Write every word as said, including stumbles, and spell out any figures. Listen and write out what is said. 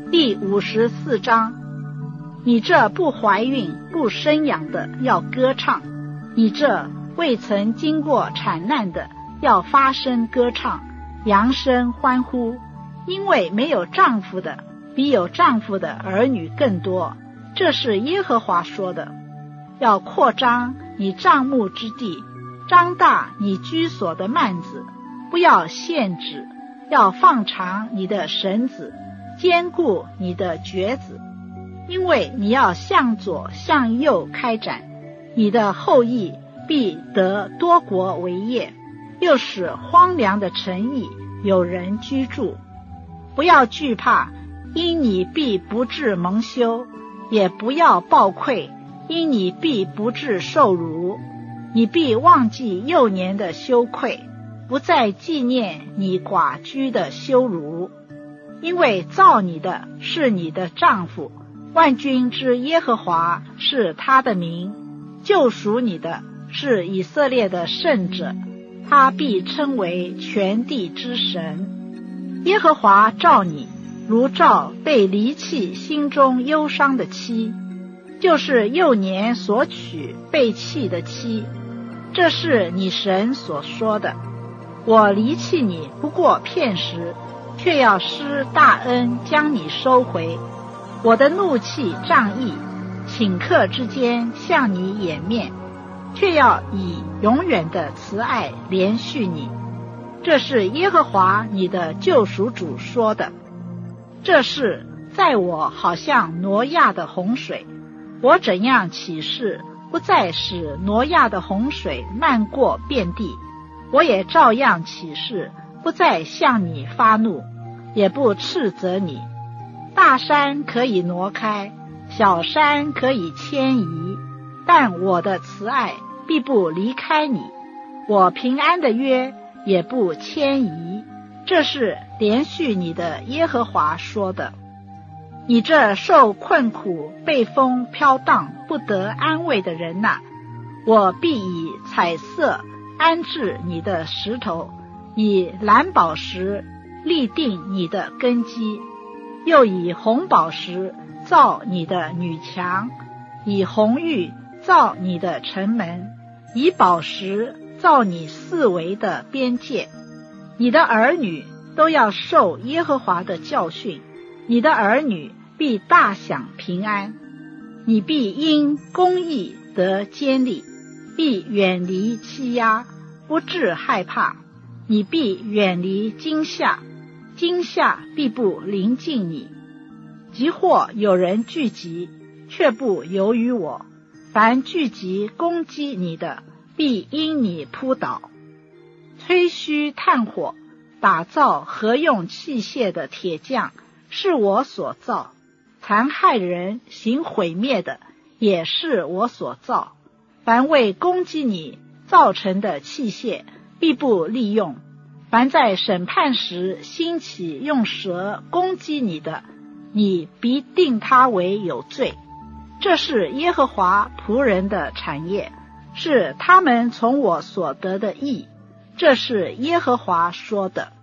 第五十四章，你这不怀孕不生养的要歌唱，你这未曾经过产难的要发声歌唱，扬声欢呼，因为没有丈夫的比有丈夫的儿女更多，这是耶和华说的。要扩张你帐幕之地，张大你居所的幔子，不要限制，要放长你的绳子，坚固你的橛子，因为你要向左向右开展，你的后裔必得多国为业，又使荒凉的城邑有人居住。不要惧怕，因你必不致蒙羞，也不要抱愧，因你必不致受辱。你必忘记幼年的羞愧，不再纪念你寡居的羞辱。因为造你的是你的丈夫，万军之耶和华是他的名，救赎你的是以色列的圣者，他必称为全地之神。耶和华召你，如召被离弃心中忧伤的妻，就是幼年所娶被弃的妻。这是你神所说的。我离弃你不过片时，却要施大恩将你收回。我的怒气仗义，顷刻之间向你掩面，却要以永远的慈爱连续你。这是耶和华你的救赎主说的。这事在我好像挪亚的洪水，我怎样起誓，不再使挪亚的洪水漫过遍地，我也照样起誓，不再向你发怒，也不斥责你。大山可以挪开，小山可以迁移，但我的慈爱必不离开你，我平安的约也不迁移。这是连续你的耶和华说的。你这受困苦被风飘荡不得安慰的人哪、啊，我必以彩色安置你的石头，以蓝宝石立定你的根基，又以红宝石造你的女墙，以红玉造你的城门，以宝石造你四围的边界。你的儿女都要受耶和华的教训，你的儿女必大享平安。你必因公义得坚立，必远离欺压，不致害怕。你必远离惊吓，惊吓必不临近你。即或有人聚集，却不由于我，凡聚集攻击你的，必因你扑倒。吹嘘炭火打造合用器械的铁匠是我所造，残害人行毁灭的也是我所造。凡为攻击你造成的器械必不利用，凡在审判时兴起用舌攻击你的，你必定他为有罪。这是耶和华仆人的产业，是他们从我所得的义。这是耶和华说的。